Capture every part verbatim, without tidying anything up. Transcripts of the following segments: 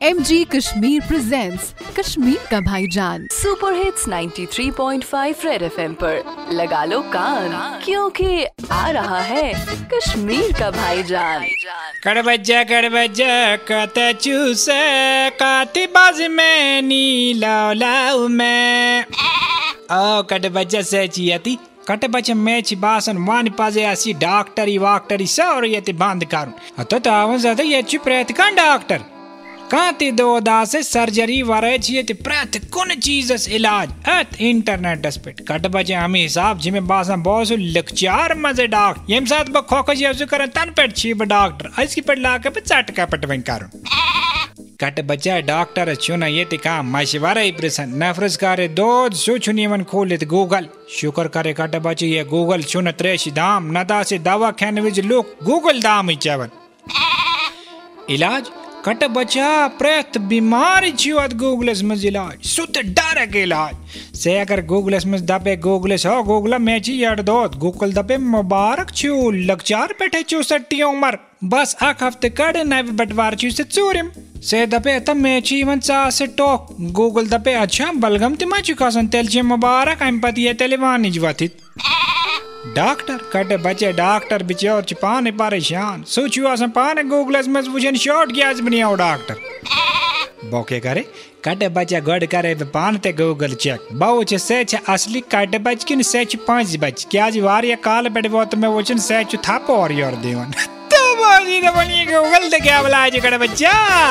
MG Kashmir presents Kashmir का भाईजान। Super hits ninety three point five red FM पर लगा लो कान, क्योंकि आ रहा है कश्मीर का भाईजान। कर बजा कर बजा कते चूसे काती बाज में नीला लाऊ में ओ कट बजा से चियती कट बचा मैच बासन वान पाजे आसी डॉक्टरी वाक्टरी सौर यति बंद करूं तो तावन ज्यादा ये चुप्रेत का डॉक्टर कांति दो दासे सर्जरी वरे छियति प्रत कुन चीजस इलाज अत इंटरनेट पे कट बचे हमें हिसाब जिमे बासन बहुत लेक्चर मजे डॉक्टर यम साथ ब खोखज यजु करन तन पेट छी ब डॉक्टर इसकी पेट लाके पे चट का पेट वन करूं कट बचा डॉक्टर चुना यति का मशवरा प्रसन नफरस करे दो सुचुनी मन खोलित गूगल शुक्र करे कट बचे ये गूगल चुन त्रेश दाम नदा से दवा खाने विच लोग गूगल दाम ही चावन इलाज कट बचा प्रत बीमारी छिवत गूगलस में इलाज सुत डायरेक्ट इलाज से अगर गूगलस में दबे गूगलस हो गूगल में ची यार दोत गूगल दबे मुबारक छु लक्षार पेठे चौसठी उम्र बस आख हफ्ते कड़े नव बटवार छु से चोरिम से दबे तब में ची वन चा से टोक गूगल दबे अच्छा बलगम तिमा चुकासन तेल चे मुबारक हम पति तेलवानी जवाथित डॉक्टर कटे बचे डॉक्टर बिचौर पाने परेशान सोचो आसन पाने गूगलस में वुचन शॉर्ट किया बनिया डॉक्टर बोके करे कटे बचे गड़ करे पानते गूगल चेक बहु चे से चे असली कटे बच किन से चे पांच बच क्या जी वारिया काल बैठ वो तो मैं वुचन से चे थाप और योर देवन तो बाजी तो बनी गूगल ते क्या बुलाए जे कटे बच्चा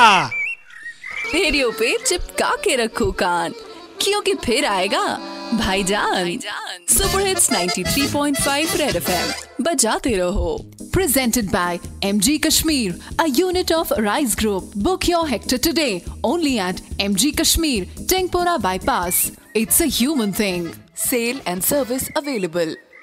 रेडियो पे चिपका के रखो कान, क्योंकि फिर आएगा भाईजान। Super hits ninety three point five red FM बजाते रहो। Presented by M G Kashmir, a unit of Rise Group. Book your hectare today only at M G Kashmir, Tengpora Bypass. It's a human thing. Sale and service available.